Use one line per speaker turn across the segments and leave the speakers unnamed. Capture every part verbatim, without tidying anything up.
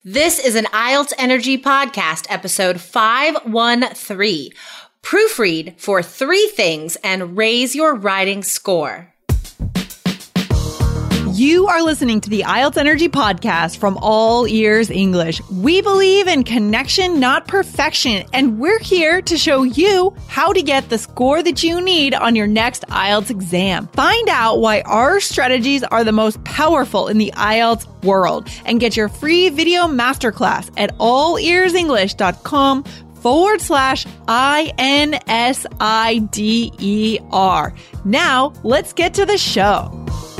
This is an I E L T S Energy Podcast, episode five one three. Proofread for three things and raise your writing score.
You are listening to the I E L T S Energy Podcast from All Ears English. We believe in connection, not perfection, and we're here to show you how to get the score that you need on your next I E L T S exam. Find out why our strategies are the most powerful in the I E L T S world and get your free video masterclass at allearsenglish.com forward slash I N S I D E R. Now, let's get to the show.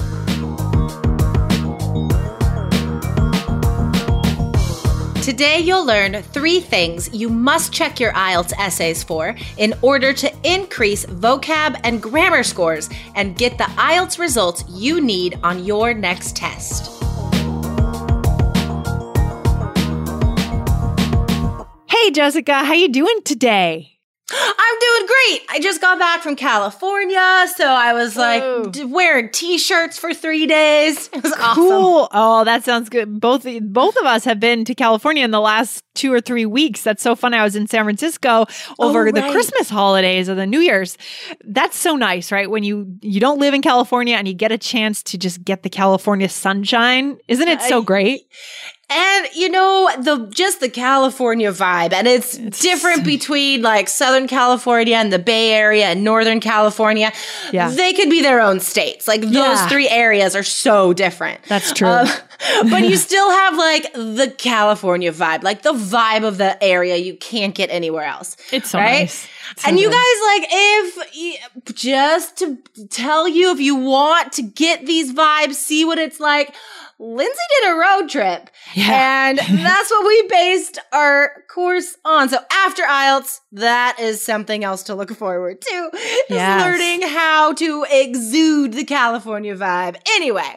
Today, you'll learn three things you must check your I E L T S essays for in order to increase vocab and grammar scores and get the I E L T S results you need on your next test.
Hey, Jessica, how you doing today?
I'm doing great. I just got back from California, so I was like
Whoa.
d- wearing t-shirts for three days. It was awesome.
Cool. Oh, that sounds good. Both both of us have been to California in the last two or three weeks. That's so fun. I was in San Francisco over
Oh,
the
right.
Christmas holidays or the New Year's. That's so nice, right? When you you don't live in California and you get a chance to just get the California sunshine. Isn't it so
I-
great?
And you know, the just the California vibe, and it's,
It's-
different between like Southern California and the Bay Area and Northern California.
Yeah.
They could be their own states. Like those
Yeah.
three areas are so different.
That's true.
Um, but you still have like the California vibe, like the vibe of the area you can't get anywhere else.
It's so
right?
nice. It's so
And you
good.
guys, like, if just to tell you, if you want to get these vibes, see what it's like. Lindsay did a road trip,
Yeah.
and that's what we based our course on. So after I E L T S, that is something else to look forward to, is
Yes.
learning how to exude the California vibe. Anyway.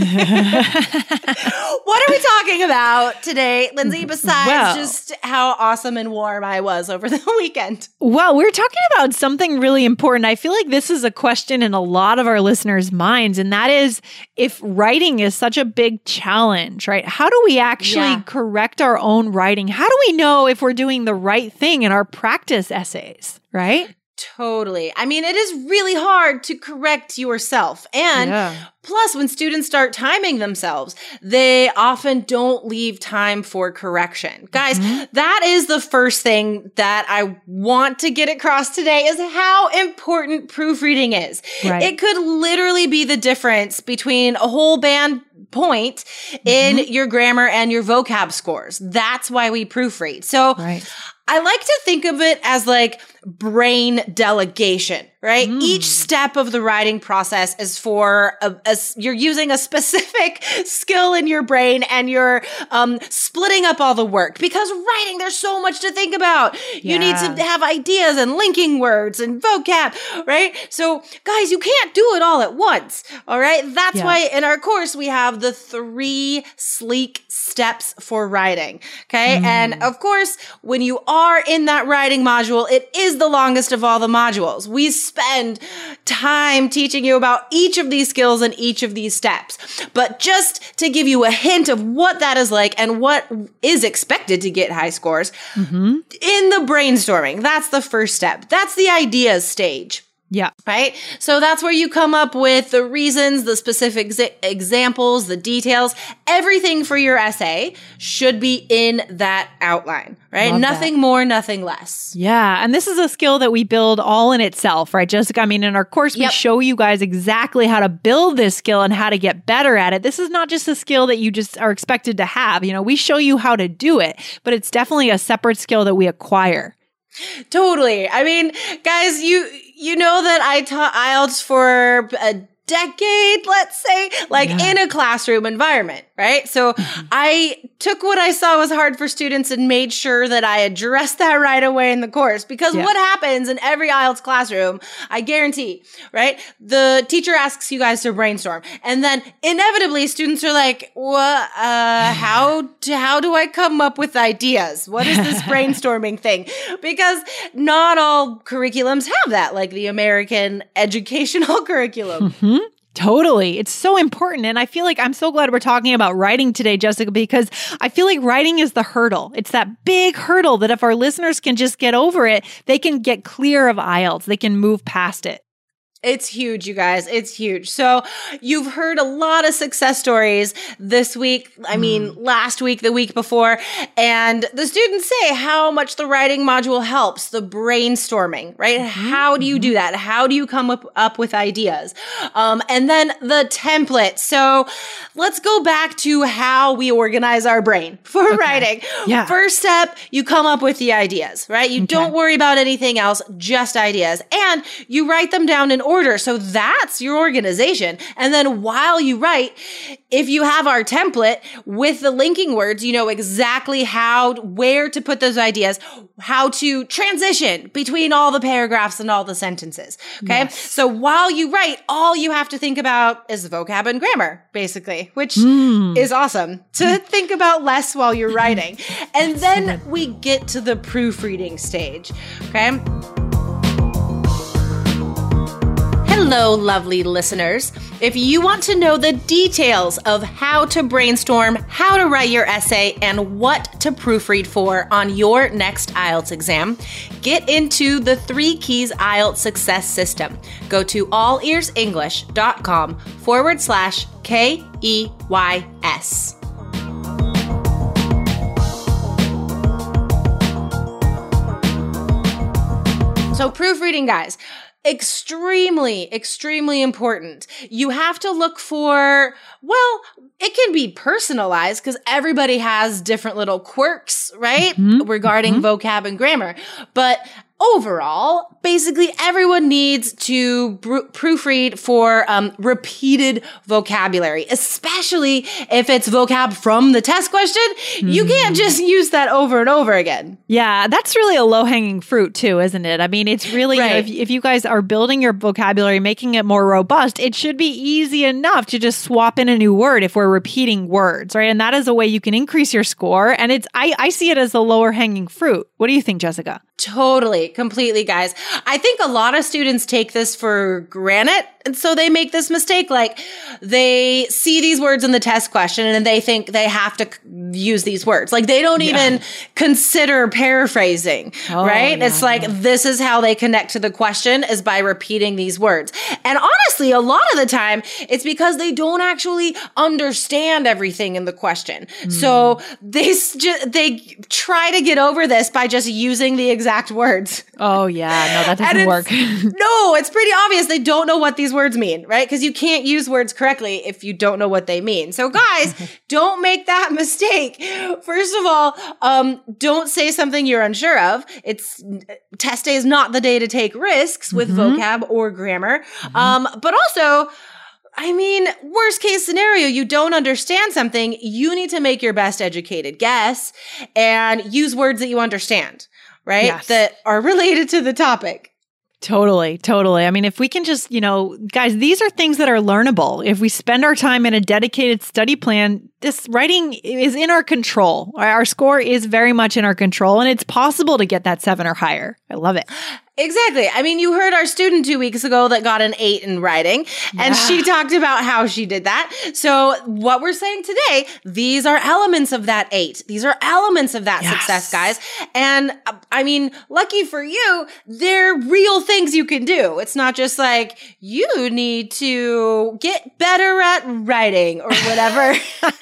What are we talking about today, Lindsay, besides
Well-
just how awesome and warm I was over the weekend?
Well, we're talking about something really important. I feel like this is a question in a lot of our listeners' minds, and that is if writing is such a big challenge, right? How do we actually
Yeah.
correct our own writing? How do we know if we're doing the right thing in our practice essays, right?
Totally. I mean, it is really hard to correct yourself. And
Yeah.
plus, when students start timing themselves, they often don't leave time for correction. Guys, that is the first thing that I want to get across today is how important proofreading is.
Right.
It could literally be the difference between a whole band point in your grammar and your vocab scores. That's why we proofread. So
Right.
I like to think of it as like brain delegation, right? Each step of the writing process is for a, a s- you're using a specific skill in your brain and you're um, splitting up all the work because writing, there's so much to think about. You need
Yeah.
to have ideas and linking words and vocab, right? So guys, you can't do it all at once. All right. That's
Yeah.
why in our course, we have the three sleek steps for writing. Okay. And of course, when you are in that writing module, it is the longest of all the modules. We spend time teaching you about each of these skills and each of these steps. But just to give you a hint of what that is like and what is expected to get high scores, in the brainstorming, that's the first step. That's the ideas stage.
Yeah.
Right? So that's where you come up with the reasons, the specific exa- examples, the details. Everything for your essay should be in that outline, right?
Love
Nothing
that.
more, nothing less.
Yeah. And this is a skill that we build all in itself, right, Jessica? I mean, in our course, we
Yep.
show you guys exactly how to build this skill and how to get better at it. This is not just a skill that you just are expected to have. You know, we show you how to do it, but it's definitely a separate skill that we acquire.
Totally. I mean, guys, you you know that I taught I E L T S for a decade, let's say, like
Yeah.
in a classroom environment, right? So I took what I saw was hard for students and made sure that I addressed that right away in the course. Because
Yeah.
what happens in every I E L T S classroom, I guarantee, right? The teacher asks you guys to brainstorm. And then inevitably students are like, what, uh, how, do, how do I come up with ideas? What is this brainstorming thing? Because not all curriculums have that, like the American educational curriculum.
Hmm? Totally. It's so important. And I feel like I'm so glad we're talking about writing today, Jessica, because I feel like writing is the hurdle. It's that big hurdle that if our listeners can just get over it, they can get clear of I E L T S. They can move past it.
It's huge, you guys. It's huge. So you've heard a lot of success stories this week. I mean, mm. last week, the week before. And the students say how much the writing module helps, the brainstorming, right? Mm-hmm. How do you mm-hmm. do that? How do you come up, up with ideas? Um, and then the template. So let's go back to how we organize our brain for okay. writing.
Yeah.
First step, you come up with the ideas, right? You okay. don't worry about anything else, just ideas. And you write them down in order. So that's your organization. And then while you write, if you have our template with the linking words, you know exactly how, where to put those ideas, how to transition between all the paragraphs and all the sentences. Okay. Yes. So while you write, all you have to think about is vocab and grammar, basically, which mm. is awesome to think about less while you're writing. And then we get to the proofreading stage. Okay. Hello, lovely listeners. If you want to know the details of how to brainstorm, how to write your essay, and what to proofread for on your next I E L T S exam, get into the Three Keys I E L T S Success System. Go to allearsenglish.com forward slash K E Y S. So proofreading, guys. Extremely, extremely important. You have to look for, well, it can be personalized because everybody has different little quirks, right? Mm-hmm. Regarding mm-hmm. vocab and grammar. But overall, basically everyone needs to br- proofread for um, repeated vocabulary, especially if it's vocab from the test question. Mm-hmm. You can't just use that over and over again.
Yeah, that's really a low-hanging fruit too, isn't it? I mean, it's really, right. you know, if, if you guys are building your vocabulary, making it more robust, it should be easy enough to just swap in a new word if we're repeating words, right? And that is a way you can increase your score. And it's I, I see it as the lower-hanging fruit. What do you think, Jessica?
Totally, completely, guys. I think a lot of students take this for granted, and so they make this mistake. Like, they see these words in the test question, and they think they have to use these words. Like, they don't yeah. even consider paraphrasing, oh, right? Yeah, it's like, yeah. this is how they connect to the question, is by repeating these words. And honestly, a lot of the time, it's because they don't actually understand everything in the question. Mm. So they, they try to get over this by just using the exact exact words.
Oh yeah, no, that doesn't work.
No, it's pretty obvious they don't know what these words mean, right? Because you can't use words correctly if you don't know what they mean. So guys, don't make that mistake. First of all, um, don't say something you're unsure of. It's test day is not the day to take risks with mm-hmm. vocab or grammar. Mm-hmm. Um, but also, I mean, worst case scenario, you don't understand something. You need to make your best educated guess and use words that you understand. Right? Yes. That are related to the topic.
Totally, totally. I mean, if we can just, you know, guys, these are things that are learnable. If we spend our time in a dedicated study plan, this writing is in our control. Our score is very much in our control, and it's possible to get that seven or higher. I love it.
Exactly. I mean, you heard our student two weeks ago that got an eight in writing, yeah. and she talked about how she did that. So what we're saying today, these are elements of that eight. These are elements of that yes. success, guys. And uh, I mean, lucky for you, they're real things you can do. It's not just like, you need to get better at writing or whatever.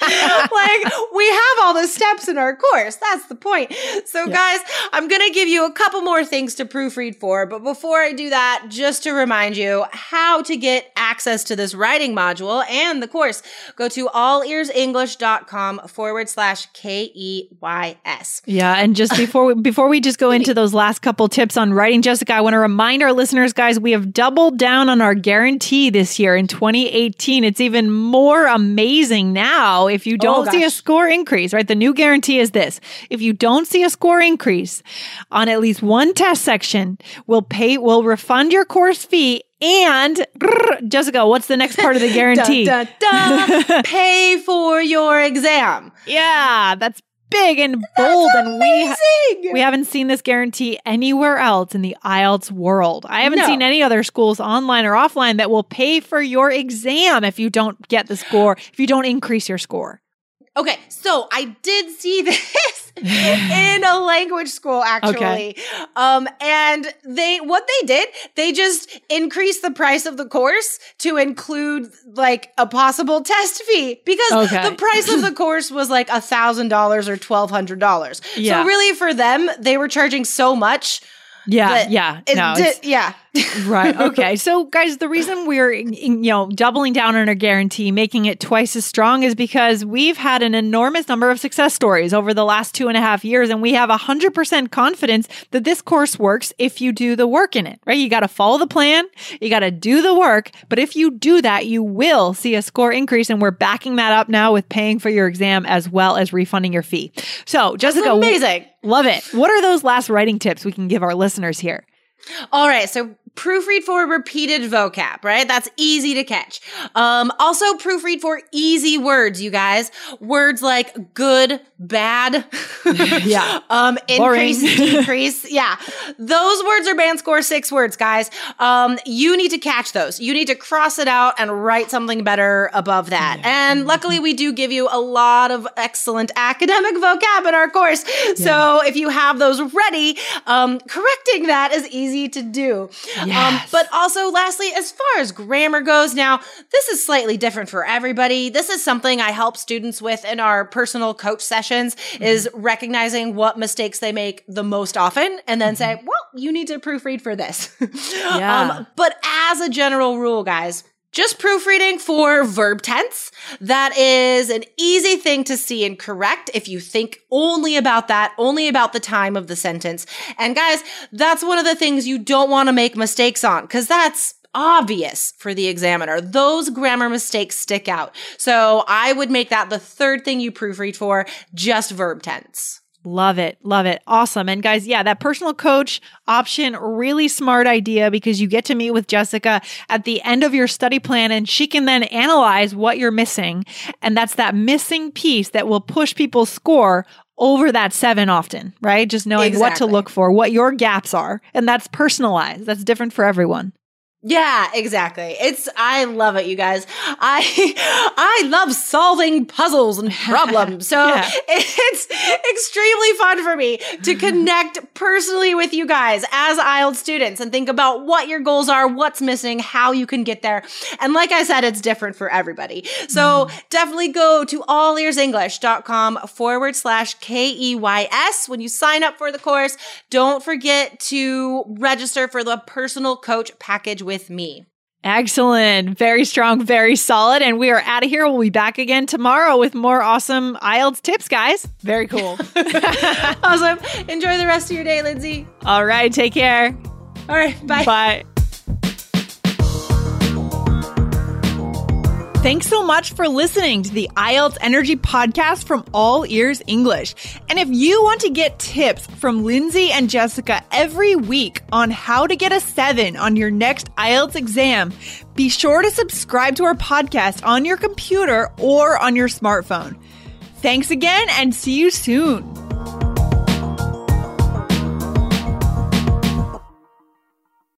Like, we have all the steps in our course. That's the point. So yeah. guys, I'm going to give you a couple more things to proofread for. But before I do that, just to remind you how to get access to this writing module and the course, go to allearsenglish.com forward slash K E Y S.
Yeah. And just before we, before we just go into those last couple tips on writing, Jessica, I want to remind our listeners, guys, we have doubled down on our guarantee this year in twenty eighteen. It's even more amazing now if you don't oh, see a score increase, right? The new guarantee is this. If you don't see a score increase on at least one test section, we'll pay, we'll refund your course fee. And Jessica, what's the next part of the guarantee?
dun, dun, dun. Pay for your exam.
Yeah, that's big and bold, and we
Amazing!
we haven't seen this guarantee anywhere else in the I E L T S world. I haven't
No.
seen any other schools, online or offline, that will pay for your exam if you don't get the score, if you don't increase your score.
Okay, so I did see this in a language school, actually.
Okay.
Um, and they, what they did, they just increased the price of the course to include like a possible test fee, because
Okay.
the price of the course was like a thousand dollars or twelve hundred dollars.
Yeah.
So really, for them, they were charging so much.
Yeah,
that
yeah,
it
no,
did-
it's-
yeah.
Right. Okay. So guys, the reason we're, you know, doubling down on our guarantee, making it twice as strong, is because we've had an enormous number of success stories over the last two and a half years. And we have a hundred percent confidence that this course works if you do the work in it, right? You got to follow the plan. You got to do the work. But if you do that, you will see a score increase. And we're backing that up now with paying for your exam as well as refunding your fee. So Jessica,
Amazing.
love it. What are those last writing tips we can give our listeners here?
All right, so proofread for repeated vocab, right? That's easy to catch. Um, also proofread for easy words, you guys. Words like good, bad,
Yeah.
um, increase,
Boring.
decrease. Yeah. Those words are band score six words, guys. Um, you need to catch those. You need to cross it out and write something better above that. And luckily we do give you a lot of excellent academic vocab in our course. So if you have those ready, um, correcting that is easy to do. Um,
Yes.
but also, lastly, as far as grammar goes, now, this is slightly different for everybody. This is something I help students with in our personal coach sessions, mm-hmm. is recognizing what mistakes they make the most often and then mm-hmm. say, well, you need to proofread for this.
Yeah.
um, but as a general rule, guys, just proofreading for verb tense. That is an easy thing to see and correct if you think only about that, only about the time of the sentence. And guys, that's one of the things you don't want to make mistakes on, because that's obvious for the examiner. Those grammar mistakes stick out. So I would make that the third thing you proofread for, just verb tense.
Love it. Love it. Awesome. And guys, yeah, that personal coach option, really smart idea, because you get to meet with Jessica at the end of your study plan and she can then analyze what you're missing. And that's that missing piece that will push people's score over that seven often, right? Just knowing
Exactly.
what to look for, what your gaps are. And that's personalized. That's different for everyone.
Yeah, exactly. It's, I love it, you guys. I, I love solving puzzles and problems. So
Yeah.
it's extremely fun for me to connect personally with you guys as I E L T S students and think about what your goals are, what's missing, how you can get there. And like I said, it's different for everybody. So mm. definitely go to allearsenglish.com forward slash K E Y S when you sign up for the course. Don't forget to register for the personal coach package with me.
Excellent. Very strong, very solid. And we are out of here. We'll be back again tomorrow with more awesome I E L T S tips, guys. Very cool.
Awesome. Enjoy the rest of your day, Lindsay.
All right. Take care.
All right. Bye.
Bye. Thanks so much for listening to the I E L T S Energy Podcast from All Ears English. And if you want to get tips from Lindsay and Jessica every week on how to get a seven on your next I E L T S exam, be sure to subscribe to our podcast on your computer or on your smartphone. Thanks again and see you soon.